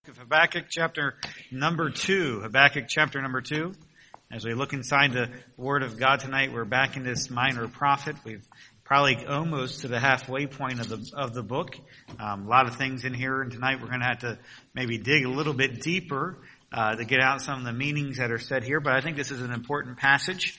of Habakkuk chapter number 2. Habakkuk chapter number 2. As we look inside the Word of God tonight, we're back in this minor prophet. We've probably almost to the halfway point of the book. A lot of things in here, and tonight we're going to have to maybe dig a little bit deeper to get out some of the meanings that are said here. But I think this is an important passage.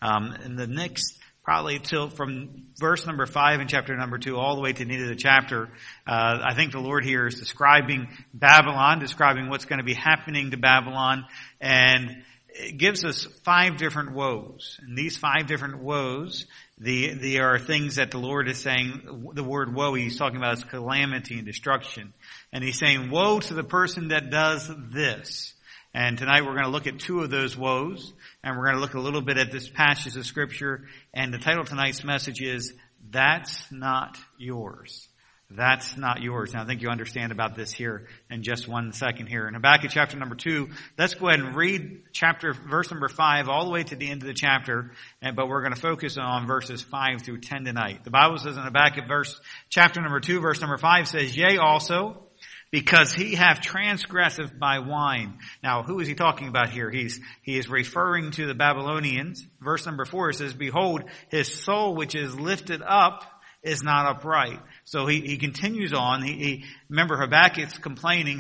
In the next probably till from verse number 5 in chapter number 2 all the way to the end of the chapter, I think the Lord here is describing Babylon, describing what's going to be happening to Babylon, and it gives us 5 different woes. And these 5 different woes, they are things that the Lord is saying. The word woe he's talking about is calamity and destruction. And he's saying, woe to the person that does this. And tonight we're going to look at 2 of those woes, and we're going to look a little bit at this passage of Scripture. And the title of tonight's message is, That's Not Yours. That's not yours. Now I think you understand about this here in just 1 second here. In Habakkuk chapter number 2, let's go ahead and read verse number 5 all the way to the end of the chapter, but we're going to focus on verses 5 through 10 tonight. The Bible says in Habakkuk chapter number 2, verse number 5 says, Yea also, because he hath transgressed by wine. Now, who is he talking about here? He is referring to the Babylonians. Verse number 4 says, Behold, his soul which is lifted up is not upright. So he continues on. Remember, Habakkuk's complaining.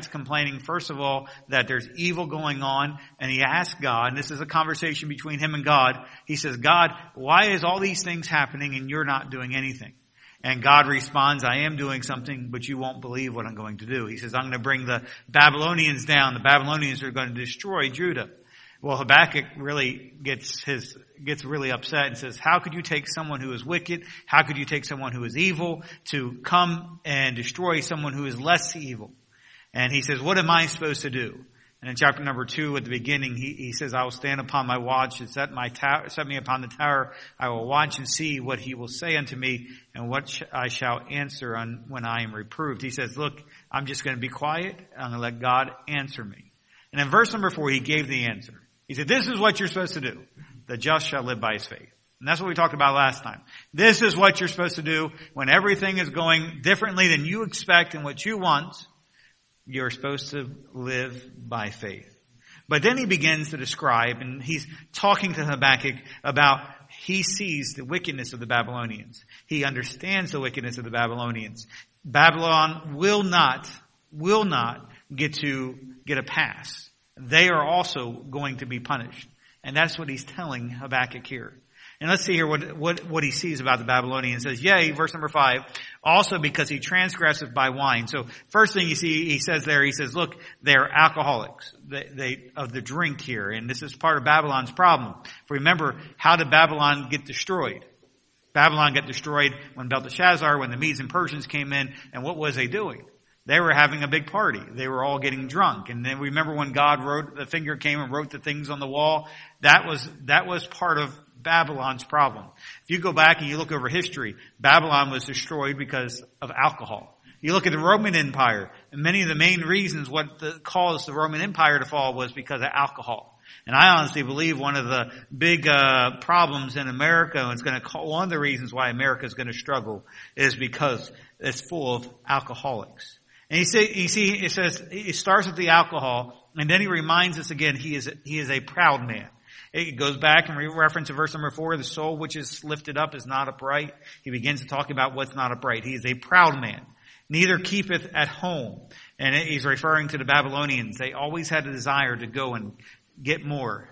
First of all, that there's evil going on, and he asks God, and this is a conversation between him and God. He says, God, why is all these things happening and you're not doing anything? And God responds, I am doing something, but you won't believe what I'm going to do. He says, I'm going to bring the Babylonians down. The Babylonians are going to destroy Judah. Well, Habakkuk really gets really upset and says, how could you take someone who is wicked? How could you take someone who is evil to come and destroy someone who is less evil? And he says, what am I supposed to do? And in chapter number 2 at the beginning, he says, I will stand upon my watch and set me upon the tower. I will watch and see what he will say unto me and what I shall answer when I am reproved. He says, look, I'm just going to be quiet. I'm going to let God answer me. And in verse number 4, he gave the answer. He said, this is what you're supposed to do. The just shall live by his faith. And that's what we talked about last time. This is what you're supposed to do when everything is going differently than you expect and what you want. You're supposed to live by faith. But then he begins to describe, and he's talking to Habakkuk about he sees the wickedness of the Babylonians. He understands the wickedness of the Babylonians. Babylon will not get a pass. They are also going to be punished. And that's what he's telling Habakkuk here. And let's see here what he sees about the Babylonians. He says, yea, verse number 5, also because he transgresseth by wine. So first thing you see, he says, look, they're alcoholics. They of the drink here. And this is part of Babylon's problem. Remember, how did Babylon get destroyed? Babylon got destroyed when Belteshazzar, when the Medes and Persians came in. And what was they doing? They were having a big party. They were all getting drunk. And then remember when the finger came and wrote the things on the wall? That was part of Babylon's problem. If you go back and you look over history, Babylon was destroyed because of alcohol. You look at the Roman Empire, and many of the main reasons caused the Roman Empire to fall was because of alcohol. And I honestly believe one of the big problems in America, and it's going to one of the reasons why America is going to struggle, is because it's full of alcoholics. And it says he starts with the alcohol, and then he reminds us again he is a proud man. It goes back and reference to verse number 4, the soul which is lifted up is not upright. He begins to talk about what's not upright. He is a proud man, neither keepeth at home. And he's referring to the Babylonians. They always had a desire to go and get more,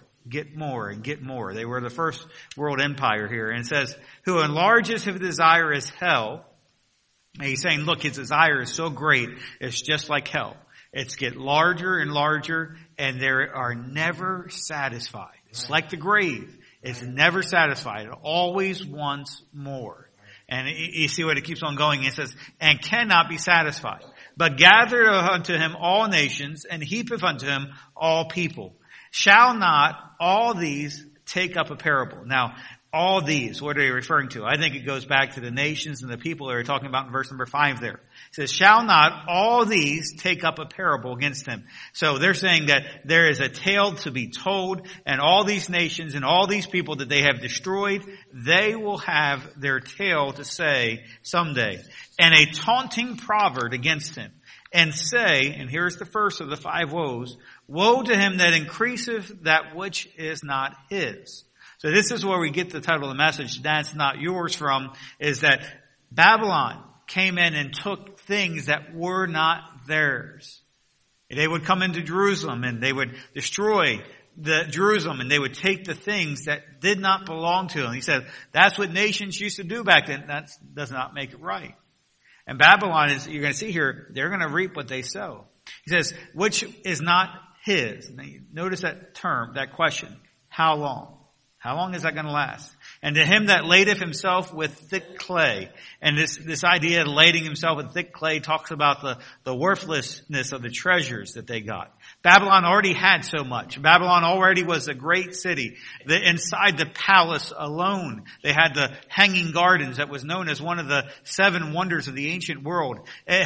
and get more. They were the first world empire here. And it says, who enlarges his desire is hell. And he's saying, look, his desire is so great, it's just like hell. It's get larger and larger, and they are never satisfied. It's like the grave. It's never satisfied. It always wants more. And you see what it keeps on going. It says, and cannot be satisfied. But gather unto him all nations, and heapeth unto him all people. Shall not all these take up a parable? Now, all these, what are they referring to? I think it goes back to the nations and the people that are talking about in verse number 5 there. It says, shall not all these take up a parable against him? So they're saying that there is a tale to be told, and all these nations and all these people that they have destroyed, they will have their tale to say someday. And a taunting proverb against him. and say, and here's the first of the 5 woes, woe to him that increaseth that which is not his. So this is where we get the title of the message, that's not yours, from, is that Babylon came in and took things that were not theirs. They would come into Jerusalem and they would destroy Jerusalem, and they would take the things that did not belong to them. He said, that's what nations used to do back then. That does not make it right. And Babylon is, you're going to see here, they're going to reap what they sow. He says, which is not his. Now, notice that term, that question. How long? How long is that going to last? And to him that ladeth himself with thick clay. And this idea of lading himself with thick clay talks about the worthlessness of the treasures that they got. Babylon already had so much. Babylon already was a great city. Inside the palace alone, they had the Hanging Gardens that was known as one of the 7 wonders of the ancient world. It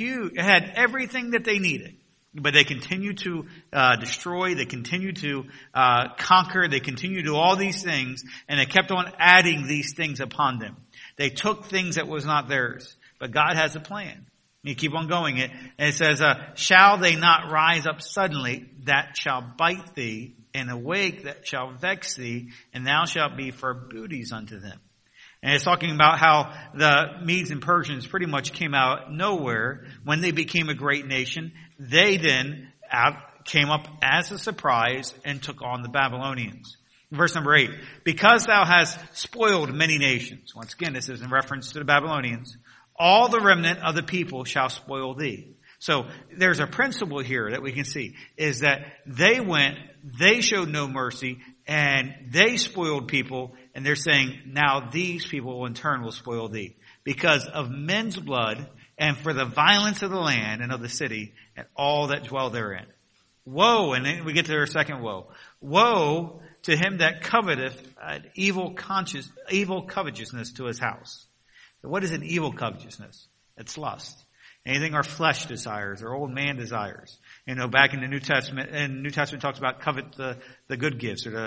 had everything that they needed. But they continue to destroy, they continue to conquer, they continue to do all these things, and they kept on adding these things upon them. They took things that was not theirs. But God has a plan. You keep on going. And it says, shall they not rise up suddenly, that shall bite thee, and awake that shall vex thee, and thou shalt be for booties unto them. And it's talking about how the Medes and Persians pretty much came out nowhere when they became a great nation. They then came up as a surprise and took on the Babylonians. Verse number 8, because thou hast spoiled many nations. Once again, this is in reference to the Babylonians. All the remnant of the people shall spoil thee. So there's a principle here that we can see, is that they went, they showed no mercy, and they spoiled people, and they're saying, now these people in turn will spoil thee. Because of men's blood, and for the violence of the land and of the city, and all that dwell therein. Woe, and then we get to our second woe. Woe to him that coveteth evil covetousness to his house. What is an evil covetousness? It's lust. Anything our flesh desires, our old man desires. You know, back in the New Testament, and New Testament talks about covet the good gifts or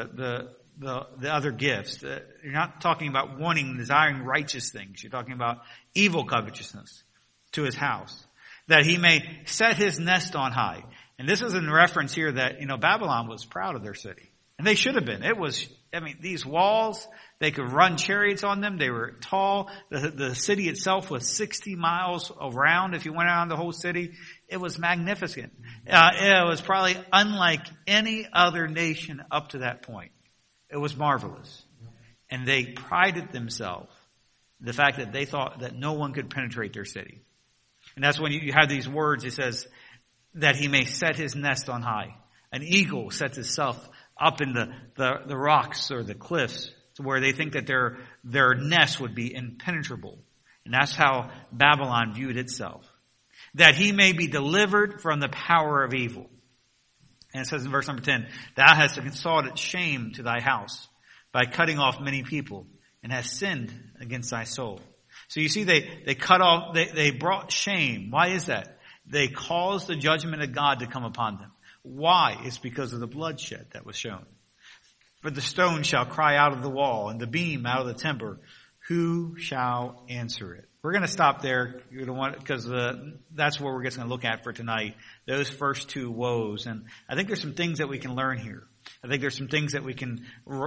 the other gifts. You're not talking about wanting, desiring righteous things. You're talking about evil covetousness to his house, that he may set his nest on high. And this is in reference here that, Babylon was proud of their city. And they should have been. These walls, they could run chariots on them. They were tall. The city itself was 60 miles around. If you went around the whole city, it was magnificent. It was probably unlike any other nation up to that point. It was marvelous. And they prided themselves the fact that they thought that no one could penetrate their city. And that's when you have these words. It says that he may set his nest on high. An eagle sets itself up in the rocks or the cliffs to where they think that their nest would be impenetrable. And that's how Babylon viewed itself. That he may be delivered from the power of evil. And it says in verse number 10, thou hast consulted shame to thy house by cutting off many people, and hast sinned against thy soul. So you see, they cut off, they brought shame. Why is that? They caused the judgment of God to come upon them. Why? It's because of the bloodshed that was shown. For the stone shall cry out of the wall, and the beam out of the timber. Who shall answer it? We're going to stop there because that's what we're just going to look at for tonight. Those first 2 woes, and I think there's some things that we can learn here. I think there's some things that we can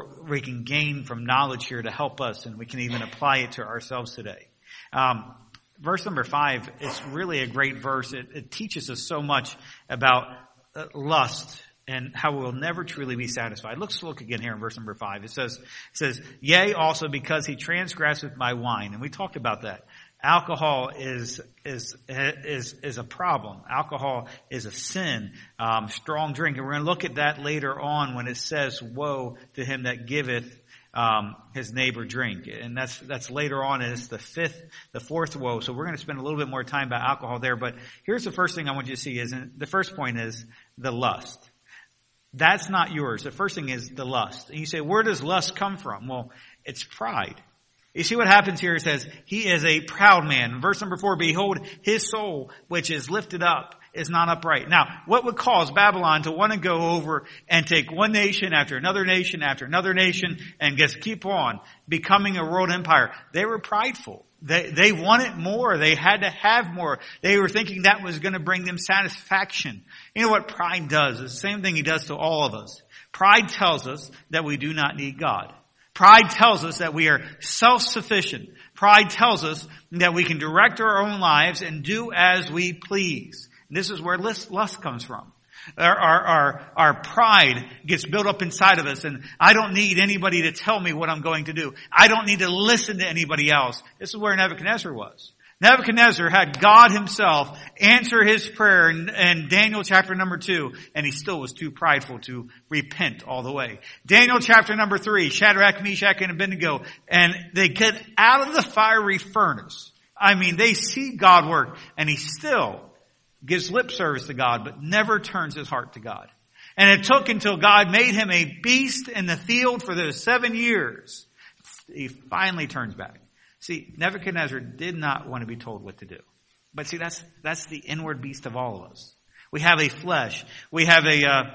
gain from knowledge here to help us, and we can even apply it to ourselves today. Verse number 5 is really a great verse. It teaches us so much about lust and how we'll never truly be satisfied. Let's look again here in verse number 5. It says, yea, also because he transgresseth my wine. And we talked about that. Alcohol is a problem. Alcohol is a sin. Strong drink. And we're going to look at that later on when it says, woe to him that giveth his neighbor drink. And that's later on, and it's the fourth woe. So we're going to spend a little bit more time about alcohol there. But here's the first thing I want you to see the first point is the lust. That's not yours. The first thing is the lust. And you say, where does lust come from? Well, it's pride. You see what happens here? It says, he is a proud man. In verse number 4, behold, his soul, which is lifted up, is not upright. Now, what would cause Babylon to want to go over and take one nation after another nation after another nation and just keep on becoming a world empire? They were prideful. They wanted more. They had to have more. They were thinking that was going to bring them satisfaction. You know what pride does? It's the same thing he does to all of us. Pride tells us that we do not need God. Pride tells us that we are self-sufficient. Pride tells us that we can direct our own lives and do as we please. And this is where lust comes from. Our pride gets built up inside of us, and I don't need anybody to tell me what I'm going to do. I don't need to listen to anybody else. This is where Nebuchadnezzar was. Nebuchadnezzar had God himself answer his prayer in Daniel chapter number 2, and he still was too prideful to repent all the way. Daniel chapter number 3, Shadrach, Meshach, and Abednego, and they get out of the fiery furnace. I mean, they see God work, and he still gives lip service to God, but never turns his heart to God. And it took until God made him a beast in the field for those 7 years. He finally turns back. See, Nebuchadnezzar did not want to be told what to do. But see, that's the inward beast of all of us. We have a flesh. We have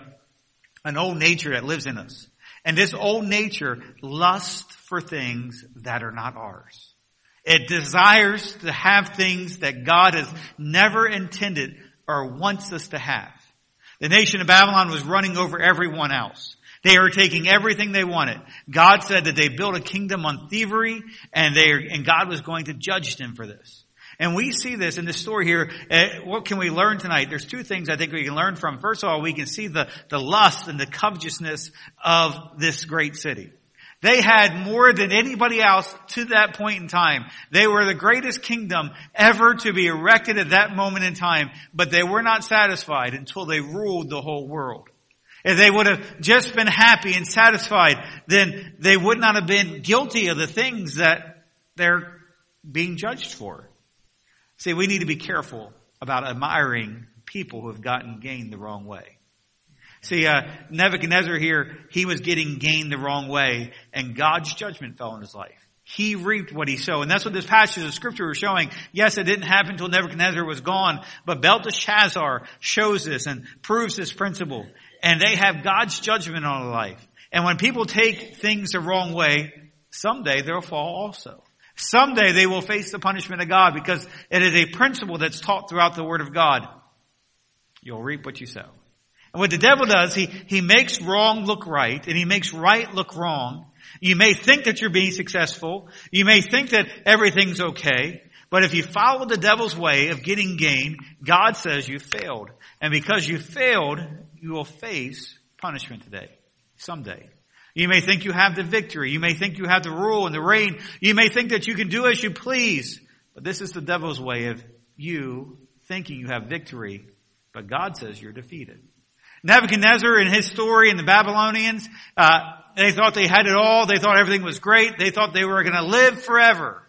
an old nature that lives in us. And this old nature lusts for things that are not ours. It desires to have things that God has never intended or wants us to have. The nation of Babylon was running over everyone else. They were taking everything they wanted. God said that they built a kingdom on thievery, and God was going to judge them for this. And we see this in this story here. What can we learn tonight? There's two things I think we can learn from. First of all, we can see the lust and the covetousness of this great city. They had more than anybody else to that point in time. They were the greatest kingdom ever to be erected at that moment in time, but they were not satisfied until they ruled the whole world. If they would have just been happy and satisfied, then they would not have been guilty of the things that they're being judged for. See, we need to be careful about admiring people who have gotten gained the wrong way. See, Nebuchadnezzar here, he was getting gained the wrong way, and God's judgment fell on his life. He reaped what he sowed. And that's what this passage of scripture was showing. Yes, it didn't happen until Nebuchadnezzar was gone, but Belteshazzar shows this and proves this principle. And they have God's judgment on their life. And when people take things the wrong way, someday they'll fall also. Someday they will face the punishment of God, because it is a principle that's taught throughout the Word of God. You'll reap what you sow. And what the devil does, he makes wrong look right, and he makes right look wrong. You may think that you're being successful. You may think that everything's okay. But if you follow the devil's way of getting gain, God says you failed. And because you failed, you will face punishment today, someday. You may think you have the victory. You may think you have the rule and the reign. You may think that you can do as you please. But this is the devil's way of you thinking you have victory. But God says you're defeated. Nebuchadnezzar and his story and the Babylonians, they thought they had it all. They thought everything was great. They thought they were going to live forever.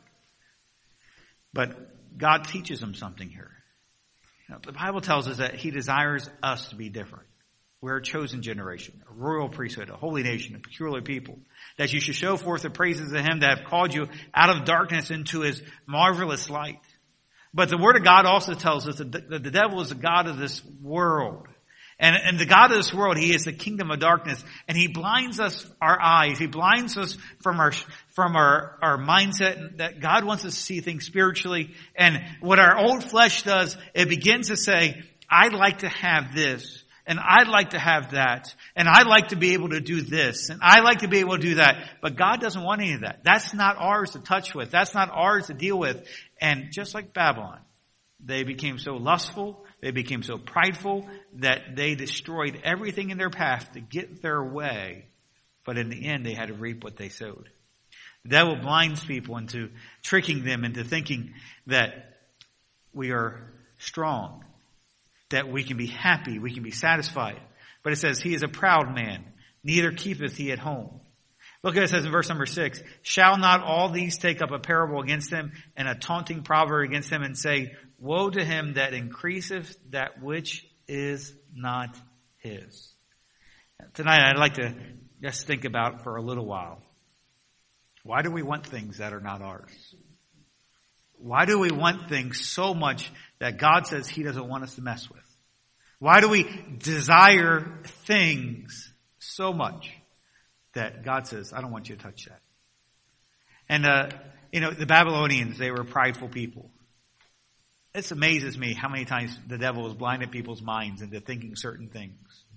But God teaches them something here. You know, the Bible tells us that he desires us to be different. We're a chosen generation, a royal priesthood, a holy nation, a peculiar people. That you should show forth the praises of him that have called you out of darkness into his marvelous light. But the Word of God also tells us that the devil is the god of this world. And the God of this world, he is the kingdom of darkness, and he blinds us, our eyes. He blinds us from our mindset that God wants us to see things spiritually. And what our old flesh does, it begins to say, I'd like to have this, and I'd like to have that, and I'd like to be able to do this, and I'd like to be able to do that. But God doesn't want any of that. That's not ours to touch with. That's not ours to deal with. And just like Babylon, they became so lustful, they became so prideful that they destroyed everything in their path to get their way. But in the end, they had to reap what they sowed. The devil blinds people into tricking them into thinking that we are strong, that we can be happy, we can be satisfied. But it says, he is a proud man, neither keepeth he at home. Look at it, it says in verse number 6, shall not all these take up a parable against him and a taunting proverb against him and say, woe to him that increaseth that which is not his. Tonight I'd like to just think about for a little while. Why do we want things that are not ours? Why do we want things so much that God says he doesn't want us to mess with? Why do we desire things so much that God says, I don't want you to touch that? And the Babylonians, they were prideful people. It amazes me how many times the devil has blinded people's minds into thinking certain things,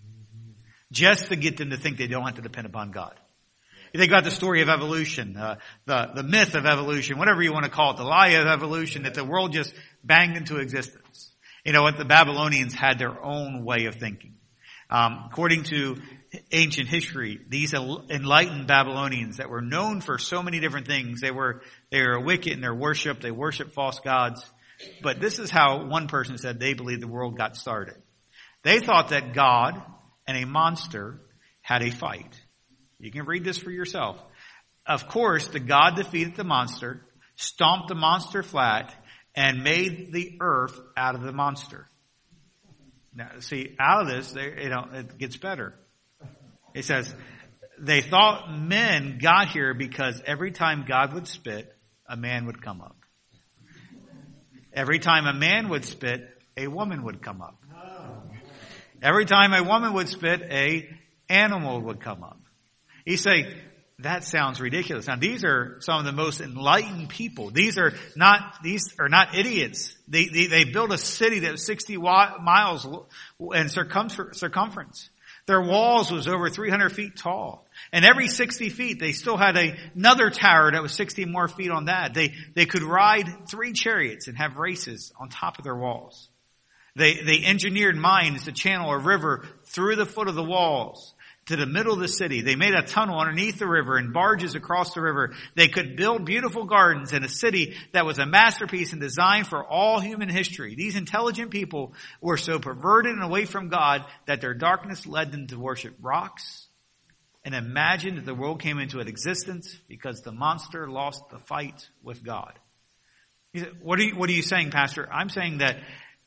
just to get them to think they don't have to depend upon God. You think about the story of evolution, the myth of evolution, whatever you want to call it, the lie of evolution, that the world just banged into existence. What the Babylonians had their own way of thinking. According to ancient history, these enlightened Babylonians that were known for so many different things, they were wicked in their worship, they worshiped false gods. But this is how one person said they believed the world got started. They thought that God and a monster had a fight. You can read this for yourself. Of course, the God defeated the monster, stomped the monster flat, and made the earth out of the monster. Now, see, out of this, it gets better. It says, they thought men got here because every time God would spit, a man would come up. Every time a man would spit, a woman would come up. Every time a woman would spit, a animal would come up. You say, that sounds ridiculous. Now, these are some of the most enlightened people. These are not idiots. They built a city that was 60 miles in circumference. Their walls was over 300 feet tall. And every 60 feet, they still had another tower that was 60 more feet on that. They could ride 3 chariots and have races on top of their walls. They engineered mines to channel a river through the foot of the walls to the middle of the city. They made a tunnel underneath the river and barges across the river. They could build beautiful gardens in a city that was a masterpiece and designed for all human history. These intelligent people were so perverted and away from God that their darkness led them to worship rocks and imagine that the world came into existence because the monster lost the fight with God. You say, what are you saying, Pastor? I'm saying that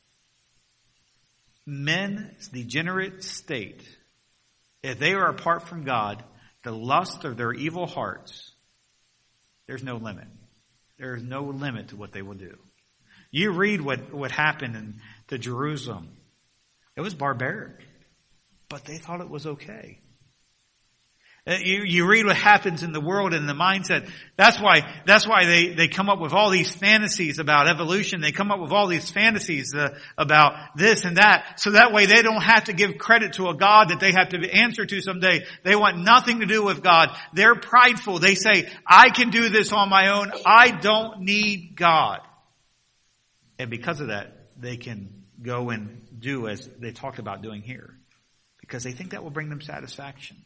men's degenerate state, if they are apart from God, the lust of their evil hearts, there's no limit. There is no limit to what they will do. You read what happened to Jerusalem. It was barbaric, but they thought it was okay. You read what happens in the world and the mindset. That's why they come up with all these fantasies about evolution. They come up with all these fantasies about this and that. So that way they don't have to give credit to a God that they have to answer to someday. They want nothing to do with God. They're prideful. They say, I can do this on my own. I don't need God. And because of that, they can go and do as they talked about doing here. Because they think that will bring them satisfaction.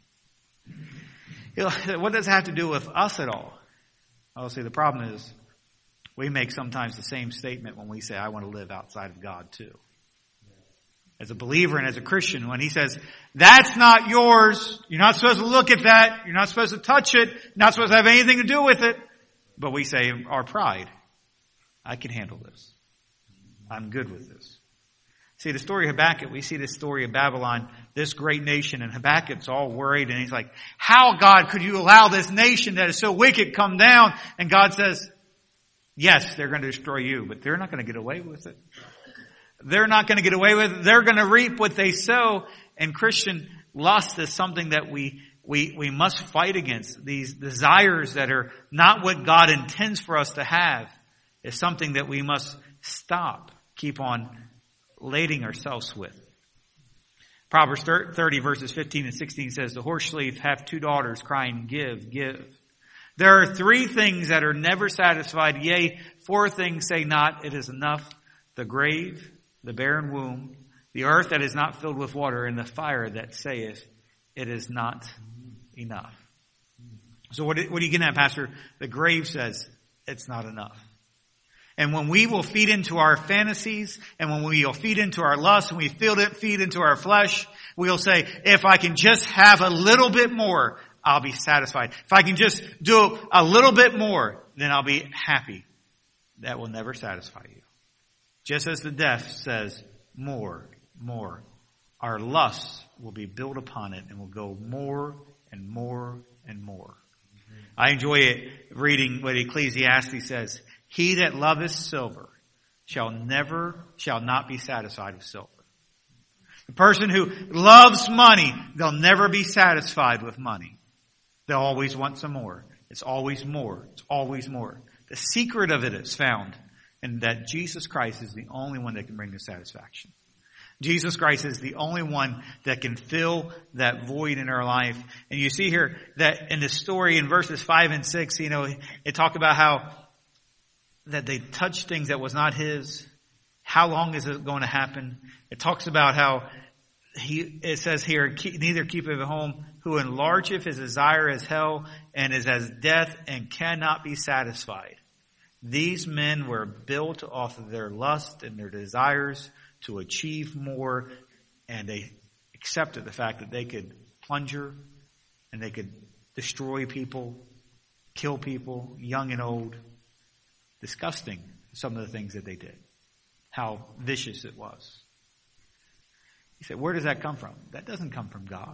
What does it have to do with us at all? Well, see, the problem is we make sometimes the same statement when we say, I want to live outside of God too. As a believer and as a Christian, when he says, that's not yours, you're not supposed to look at that, you're not supposed to touch it, you're not supposed to have anything to do with it. But we say, our pride, I can handle this. I'm good with this. See, the story of Habakkuk, we see this story of Babylon, this great nation, and Habakkuk's all worried, and he's like, how, God, could you allow this nation that is so wicked come down? And God says, yes, they're going to destroy you, but they're not going to get away with it. They're not going to get away with it. They're going to reap what they sow. And Christian lust is something that we must fight against. These desires that are not what God intends for us to have is something that we must stop, keep on lading ourselves with. Proverbs 30 verses 15 and 16 says, the horse slave hath 2 daughters crying, give, give. There are 3 things that are never satisfied. Yea, 4 things say not, it is enough. The grave, the barren womb, the earth that is not filled with water, and the fire that saith, it is not enough. So what are you getting at, Pastor? The grave says, it's not enough. And when we will feed into our fantasies, and when we will feed into our lust, and we feed into our flesh, we'll say, if I can just have a little bit more, I'll be satisfied. If I can just do a little bit more, then I'll be happy. That will never satisfy you. Just as the deaf says, more, more. Our lusts will be built upon it and will go more and more and more. I enjoy it reading what Ecclesiastes says. He that loveth silver shall not be satisfied with silver. The person who loves money, they'll never be satisfied with money. They'll always want some more. It's always more. It's always more. The secret of it is found in that Jesus Christ is the only one that can bring us satisfaction. Jesus Christ is the only one that can fill that void in our life. And you see here that in the story in verses 5 and 6, it talk about how that they touched things that was not his. How long is it going to happen? It talks about how it says here, neither keepeth at home who enlargeth his desire as hell and is as death and cannot be satisfied. These men were built off of their lust and their desires to achieve more, and they accepted the fact that they could plunder and they could destroy people, kill people, young and old. Disgusting, some of the things that they did. How vicious it was. He said, where does that come from? That doesn't come from God.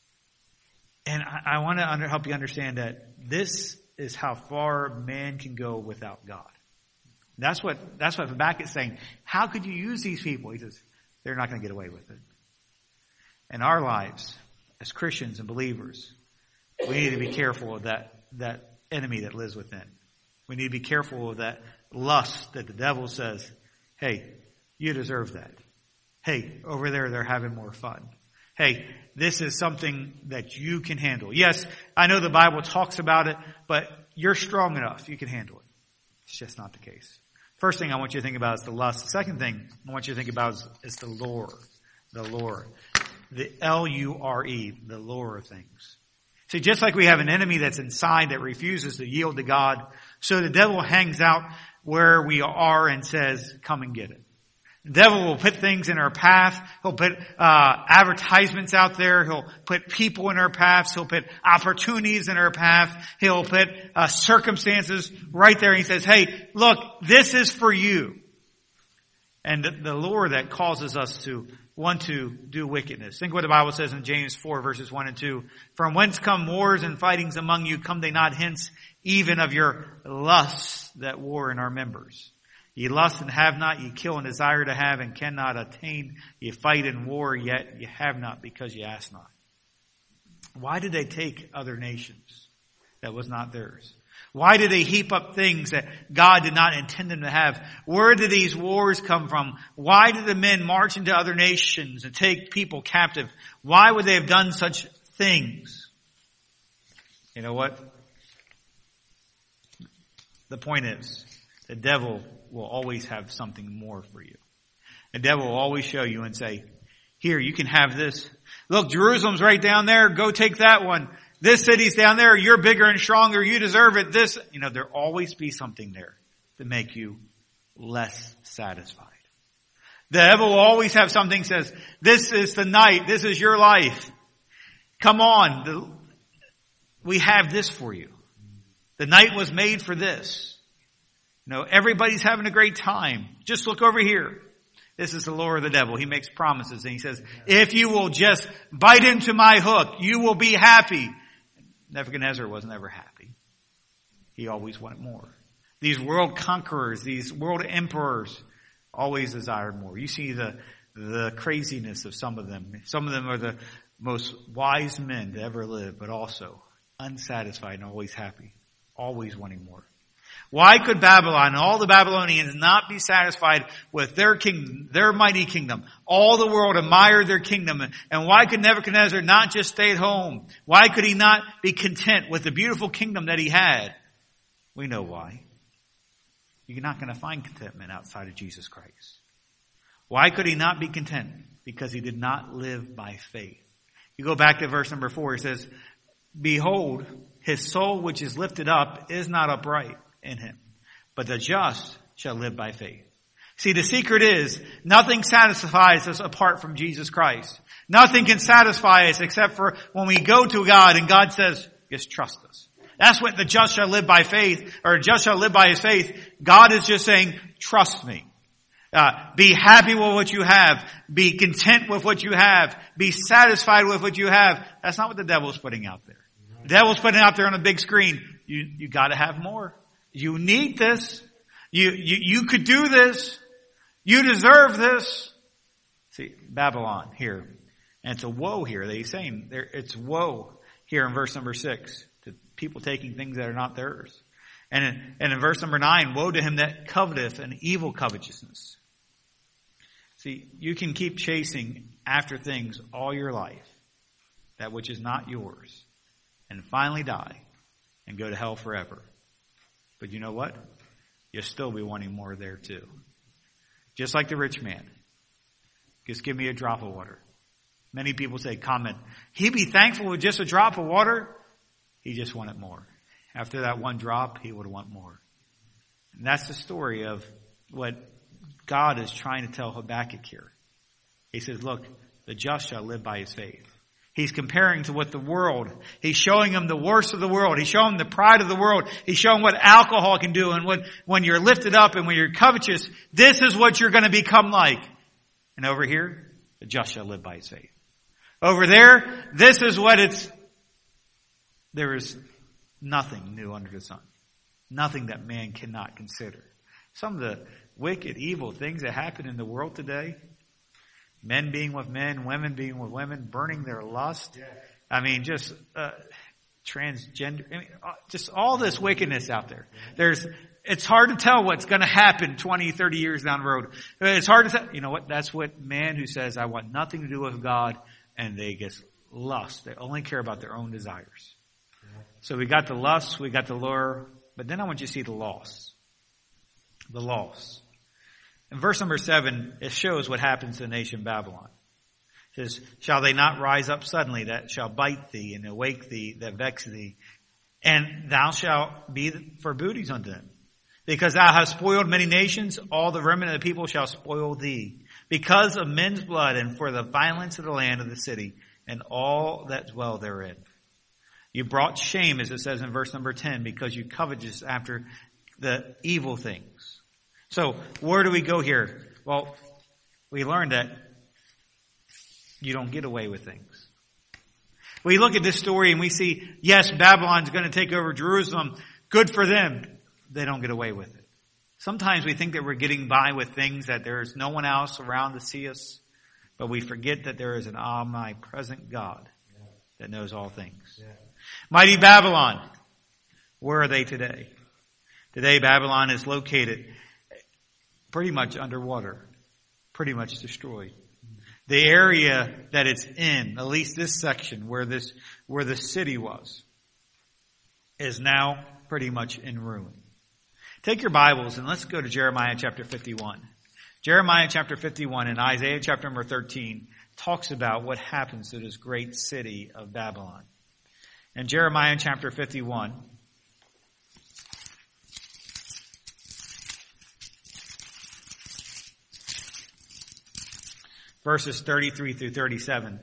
And I want to help you understand that this is how far man can go without God. That's what Habakkuk is saying. How could you use these people? He says, they're not going to get away with it. In our lives, as Christians and believers, we need to be careful of that enemy that lives within. We need to be careful of that lust that the devil says, hey, you deserve that. Hey, over there they're having more fun. Hey, this is something that you can handle. Yes, I know the Bible talks about it, but you're strong enough. You can handle it. It's just not the case. First thing I want you to think about is the lust. The second thing I want you to think about is the lure. The lure. The L-U-R-E, the lure of things. See, just like we have an enemy that's inside that refuses to yield to God, so the devil hangs out where we are and says, come and get it. The devil will put things in our path. He'll put advertisements out there. He'll put people in our paths. He'll put opportunities in our path. He'll put circumstances right there. He says, hey, look, this is for you. And the lure that causes us to want to do wickedness. Think what the Bible says in James 4 verses 1 and 2. From whence come wars and fightings among you? Come they not hence, even of your lusts that war in our members? Ye lust and have not, ye kill and desire to have and cannot attain. Ye fight and war, yet ye have not because ye ask not. Why did they take other nations that was not theirs? Why did they heap up things that God did not intend them to have? Where did these wars come from? Why did the men march into other nations and take people captive? Why would they have done such things? You know what? The point is, the devil will always have something more for you. The devil will always show you and say, here, you can have this. Look, Jerusalem's right down there. Go take that one. This city's down there. You're bigger and stronger. You deserve it. There'll always be something there to make you less satisfied. The devil will always have something that says, this is the night. This is your life. Come on. We have this for you. The night was made for this. Everybody's having a great time. Just look over here. This is the lure of the devil. He makes promises and he says, if you will just bite into my hook, you will be happy. Nebuchadnezzar wasn't ever happy. He always wanted more. These world conquerors, these world emperors always desired more. You see the craziness of some of them. Some of them are the most wise men to ever live, but also unsatisfied and always happy, always wanting more. Why could Babylon and all the Babylonians not be satisfied with their kingdom, their mighty kingdom? All the world admired their kingdom. And why could Nebuchadnezzar not just stay at home? Why could he not be content with the beautiful kingdom that he had? We know why. You're not going to find contentment outside of Jesus Christ. Why could he not be content? Because he did not live by faith. You go back to verse number 4. It says, behold, his soul which is lifted up is not upright in him, but the just shall live by faith. See, the secret is nothing satisfies us apart from Jesus Christ. Nothing can satisfy us except for when we go to God and God says, just trust us. That's what the just shall live by faith, or just shall live by his faith. God is just saying, trust me. Be happy with what you have. Be content with what you have. Be satisfied with what you have. That's not what the devil's putting out there. The devil's putting out there on a big screen. You gotta have more. You need this. You could do this. You deserve this. See, Babylon here. And it's a woe here. They're saying it's woe here in verse number 6 to people taking things that are not theirs. And in verse number 9, woe to him that coveteth an evil covetousness. See, you can keep chasing after things all your life, that which is not yours, and finally die and go to hell forever. But you know what? You'll still be wanting more there too. Just like the rich man. Just give me a drop of water. Many people comment, he'd be thankful with just a drop of water. He just wanted more. After that one drop, he would want more. And that's the story of what God is trying to tell Habakkuk here. He says, look, the just shall live by his faith. He's comparing to what the world, he's showing him the worst of the world. He's showing the pride of the world. He's showing what alcohol can do, and when you're lifted up and when you're covetous, this is what you're going to become like. And over here, the just shall live by his faith. Over there, this is what there is nothing new under the sun. Nothing that man cannot consider. Some of the wicked, evil things that happen in the world today, men being with men, women being with women, burning their lust. I mean, just transgender. I mean, just all this wickedness out there. It's hard to tell what's going to happen 20, 30 years down the road. It's hard to tell. You know what? That's what man who says, I want nothing to do with God, and they get lust. They only care about their own desires. So we got the lust, we got the lure, but then I want you to see the loss. The loss. In verse number 7, it shows what happens to the nation Babylon. It says, shall they not rise up suddenly that shall bite thee and awake thee that vex thee? And thou shalt be for booties unto them. Because thou hast spoiled many nations, all the remnant of the people shall spoil thee. Because of men's blood and for the violence of the land of the city and all that dwell therein. You brought shame, as it says in verse number 10, because you covetous after the evil things. So, where do we go here? Well, we learned that you don't get away with things. We look at this story and we see, yes, Babylon's going to take over Jerusalem. Good for them. They don't get away with it. Sometimes we think that we're getting by with things, that there is no one else around to see us, but we forget that there is an omnipresent God that knows all things. Yeah. Mighty Babylon, where are they today? Today Babylon is located pretty much underwater, pretty much destroyed. The area that it's in, at least this section where the city was, is now pretty much in ruin. Take your Bibles and let's go to Jeremiah chapter 51. Jeremiah chapter 51 and Isaiah chapter number 13 talks about what happens to this great city of Babylon. In Jeremiah chapter 51, verses 33 through 37.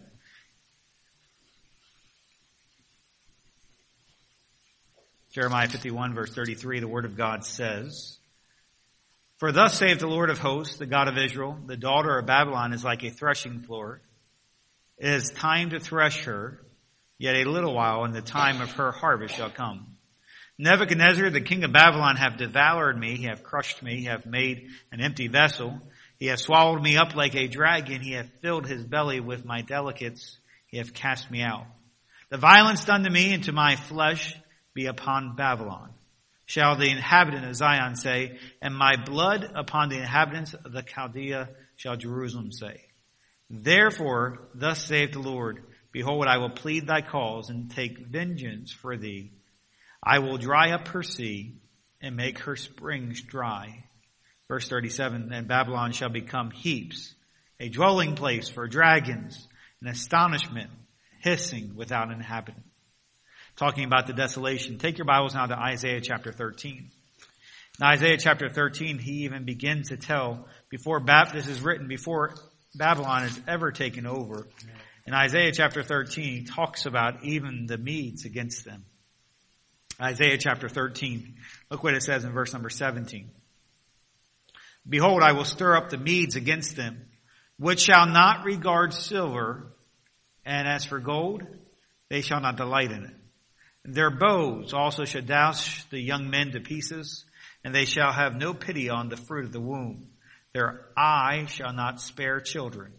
Jeremiah 51 verse 33, the word of God says, for thus saith the Lord of hosts, the God of Israel, the daughter of Babylon is like a threshing floor. It is time to thresh her, yet a little while, and the time of her harvest shall come. Nebuchadnezzar, the king of Babylon, have devoured me, he have crushed me, he have made an empty vessel. He hath swallowed me up like a dragon, he hath filled his belly with my delicates, he hath cast me out. The violence done to me and to my flesh be upon Babylon. Shall the inhabitant of Zion say, and my blood upon the inhabitants of the Chaldea shall Jerusalem say. Therefore, thus saith the Lord, behold, I will plead thy cause and take vengeance for thee. I will dry up her sea and make her springs dry. Verse 37, and Babylon shall become heaps, a dwelling place for dragons, an astonishment, hissing without an inhabitant. Talking about the desolation. Take your Bibles now to Isaiah chapter 13. In Isaiah chapter 13, he even begins to tell, this is written before Babylon is ever taken over. In Isaiah chapter 13, he talks about even the Medes against them. Isaiah chapter 13, look what it says in verse number 17. Behold, I will stir up the Medes against them, which shall not regard silver, and as for gold, they shall not delight in it. Their bows also shall dash the young men to pieces, and they shall have no pity on the fruit of the womb. Their eye shall not spare children.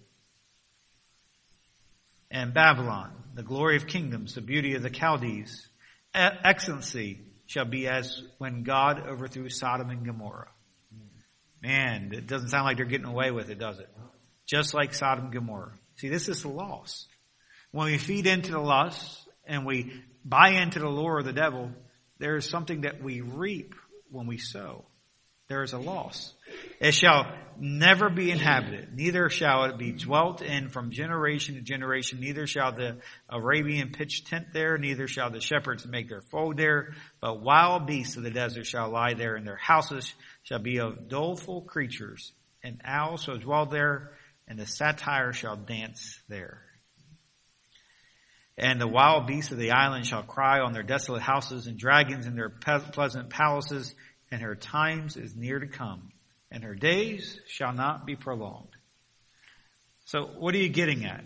And Babylon, the glory of kingdoms, the beauty of the Chaldees, excellency shall be as when God overthrew Sodom and Gomorrah. Man, it doesn't sound like they're getting away with it, does it? Just like Sodom and Gomorrah. See, this is the loss. When we feed into the lust and we buy into the lure of the devil, there is something that we reap when we sow. There is a loss. It shall never be inhabited, neither shall it be dwelt in from generation to generation, neither shall the Arabian pitch tent there, neither shall the shepherds make their fold there, but wild beasts of the desert shall lie there, and their houses shall be of doleful creatures, and owls shall dwell there, and the satyr shall dance there. And the wild beasts of the island shall cry on their desolate houses, and dragons in their pleasant palaces, and her times is near to come, and her days shall not be prolonged. So what are you getting at?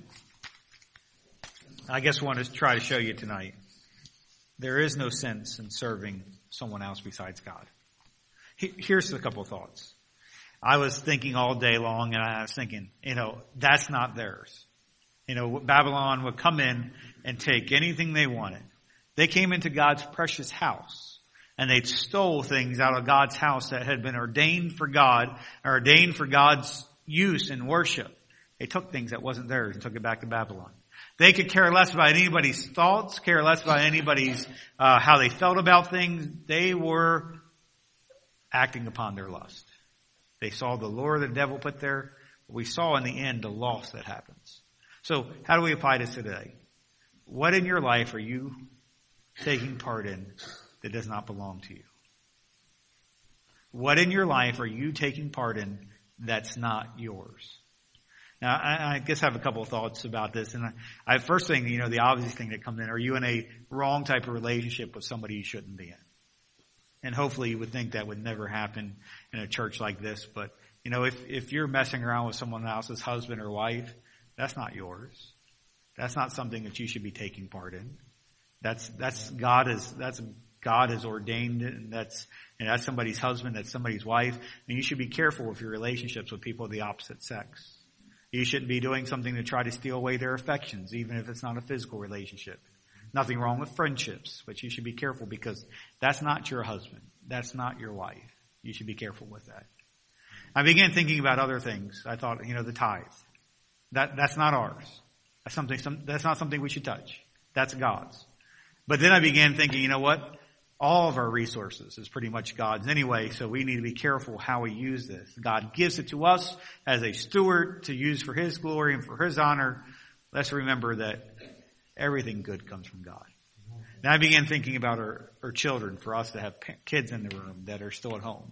I guess I want to try to show you tonight. There is no sense in serving someone else besides God. Here's a couple of thoughts. I was thinking all day long, and I was thinking, that's not theirs. Babylon would come in and take anything they wanted. They came into God's precious house. And they stole things out of God's house that had been ordained for God, or ordained for God's use in worship. They took things that wasn't theirs and took it back to Babylon. They could care less about anybody's thoughts, care less about anybody's, how they felt about things. They were acting upon their lust. They saw the lure the devil put there. We saw in the end the loss that happens. So how do we apply this today? What in your life are you taking part in that does not belong to you? What in your life are you taking part in that's not yours? Now, I guess I have a couple of thoughts about this. And I first thing, the obvious thing that comes in, are you in a wrong type of relationship with somebody you shouldn't be in? And hopefully you would think that would never happen in a church like this. But, if you're messing around with someone else's husband or wife, that's not yours. That's not something that you should be taking part in. That's God has ordained it, and that's somebody's husband, that's somebody's wife. And you should be careful with your relationships with people of the opposite sex. You shouldn't be doing something to try to steal away their affections, even if it's not a physical relationship. Nothing wrong with friendships, but you should be careful because that's not your husband. That's not your wife. You should be careful with that. I began thinking about other things. I thought, the tithe. That's not ours. That's not something we should touch. That's God's. But then I began thinking, all of our resources is pretty much God's anyway, so we need to be careful how we use this. God gives it to us as a steward to use for His glory and for His honor. Let's remember that everything good comes from God. And I began thinking about our children, for us to have kids in the room that are still at home.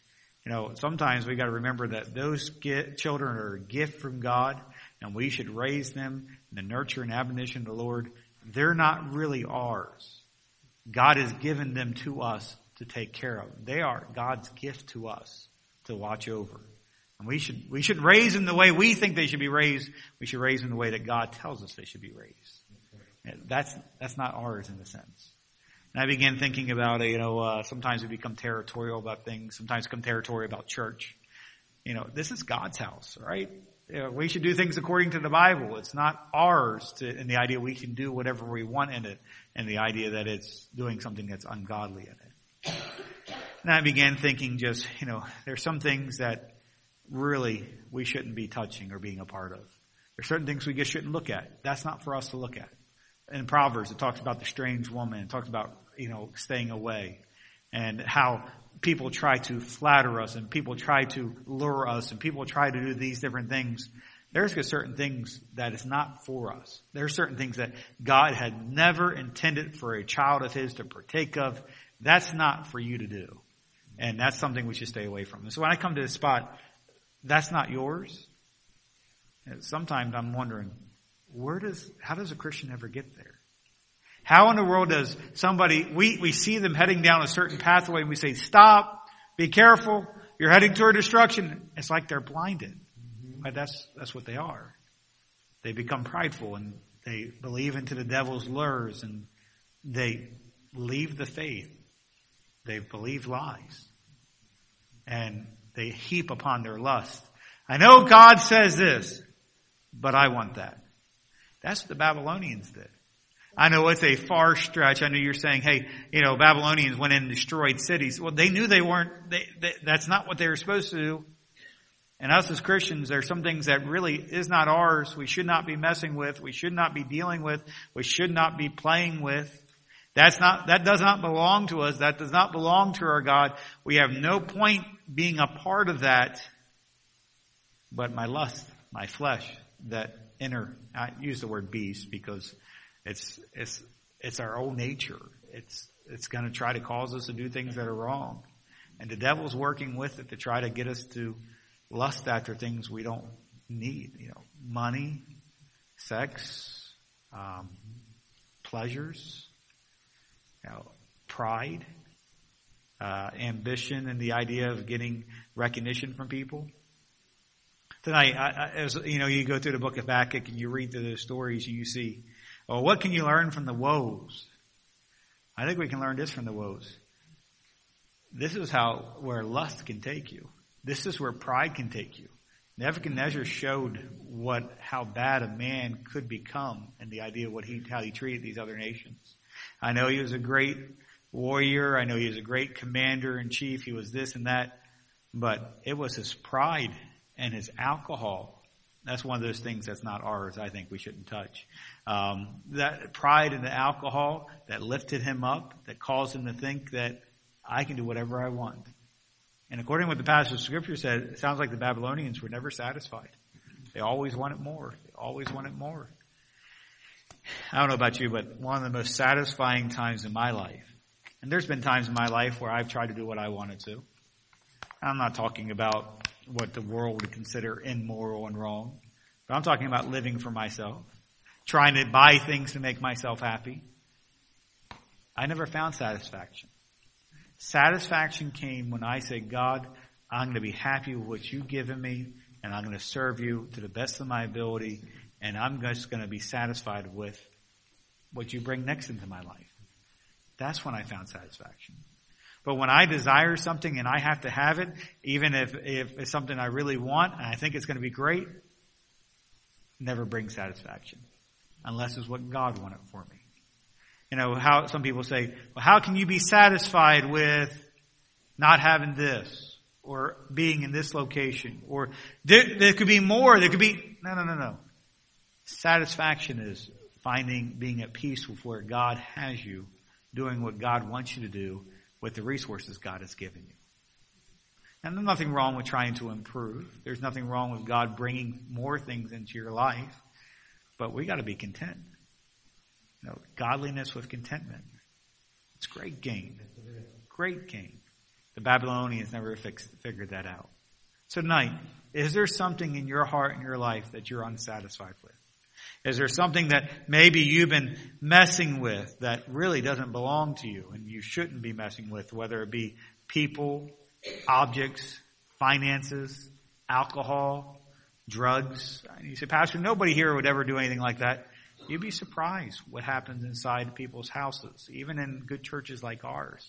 Sometimes we got to remember that those children are a gift from God, and we should raise them in the nurture and admonition of the Lord. They're not really ours. God has given them to us to take care of. They are God's gift to us to watch over. And we should raise them the way we think they should be raised. We should raise them the way that God tells us they should be raised. That's not ours in a sense. And I began thinking about, sometimes we become territorial about things. Sometimes become territorial about church. This is God's house, right? We should do things according to the Bible. It's not ours in the idea we can do whatever we want in it, and the idea that it's doing something that's ungodly in it. And I began thinking there's some things that really we shouldn't be touching or being a part of. There's certain things we just shouldn't look at. That's not for us to look at. In Proverbs, it talks about the strange woman. It talks about, staying away, and how people try to flatter us, and people try to lure us, and people try to do these different things. There's just certain things that is not for us. There are certain things that God had never intended for a child of His to partake of. That's not for you to do. And that's something we should stay away from. And so when I come to this spot, that's not yours. And sometimes I'm wondering, how does a Christian ever get there? How in the world does somebody, we see them heading down a certain pathway and we say, stop, be careful, you're heading toward destruction. It's like they're blinded. But that's what they are. They become prideful and they believe into the devil's lures and they leave the faith. They believe lies. And they heap upon their lust. I know God says this, but I want that. That's what the Babylonians did. I know it's a far stretch. I know you're saying, hey, Babylonians went in and destroyed cities. Well, they knew that's not what they were supposed to do. And us as Christians, there are some things that really is not ours. We should not be messing with. We should not be dealing with. We should not be playing with. That does not belong to us. That does not belong to our God. We have no point being a part of that. But my lust, my flesh, that I use the word beast because it's our old nature. It's going to try to cause us to do things that are wrong. And the devil's working with it to try to get us to lust after things we don't need. Money, sex, pleasures, pride, ambition, and the idea of getting recognition from people. Tonight, as you go through the book of Habakkuk and you read through those stories and you see, what can you learn from the woes? I think we can learn this from the woes. This is where lust can take you. This is where pride can take you. Nebuchadnezzar showed how bad a man could become and the idea of how he treated these other nations. I know he was a great warrior. I know he was a great commander in chief. He was this and that. But it was his pride and his alcohol. That's one of those things that's not ours. I think we shouldn't touch. That pride and the alcohol that lifted him up, that caused him to think that I can do whatever I want. And according to what the passage of Scripture said, it sounds like the Babylonians were never satisfied. They always wanted more. They always wanted more. I don't know about you, but one of the most satisfying times in my life, and there's been times in my life where I've tried to do what I wanted to. I'm not talking about what the world would consider immoral and wrong, but I'm talking about living for myself, trying to buy things to make myself happy. I never found satisfaction. Satisfaction came when I said, God, I'm going to be happy with what you've given me, and I'm going to serve you to the best of my ability, and I'm just going to be satisfied with what you bring next into my life. That's when I found satisfaction. But when I desire something and I have to have it, even if it's something I really want and I think it's going to be great, never brings satisfaction unless it's what God wanted for me. How some people say, well, how can you be satisfied with not having this or being in this location? Or there could be more. There could be... No. Satisfaction is being at peace with where God has you, doing what God wants you to do with the resources God has given you. And there's nothing wrong with trying to improve. There's nothing wrong with God bringing more things into your life. But we got to be content. Godliness with contentment. It's great gain. Great gain. The Babylonians never figured that out. So tonight, is there something in your heart and your life that you're unsatisfied with? Is there something that maybe you've been messing with that really doesn't belong to you and you shouldn't be messing with, whether it be people, objects, finances, alcohol, drugs? And you say, Pastor, nobody here would ever do anything like that. You'd be surprised what happens inside people's houses, even in good churches like ours.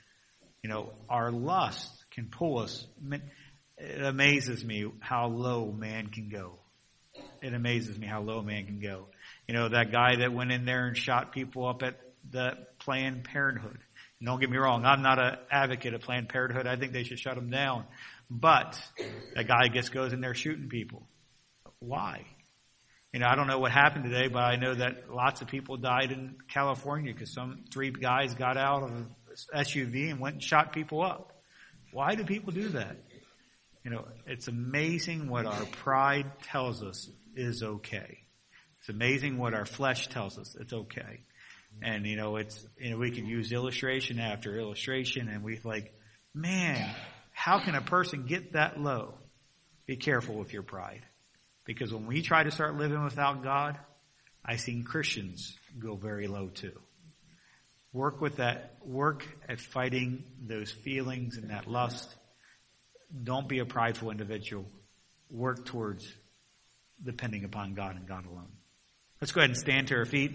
Our lust can pull us. It amazes me how low man can go. It amazes me how low man can go. That guy that went in there and shot people up at the Planned Parenthood. And don't get me wrong, I'm not an advocate of Planned Parenthood. I think they should shut them down. But that guy goes in there shooting people. Why? I don't know what happened today, but I know that lots of people died in California because 3 guys got out of an SUV and went and shot people up. Why do people do that? It's amazing what our pride tells us is okay. It's amazing what our flesh tells us it's okay. And, we can use illustration after illustration and we think, man, how can a person get that low? Be careful with your pride. Because when we try to start living without God, I've seen Christians go very low too. Work with that. Work at fighting those feelings and that lust. Don't be a prideful individual. Work towards depending upon God and God alone. Let's go ahead and stand to our feet.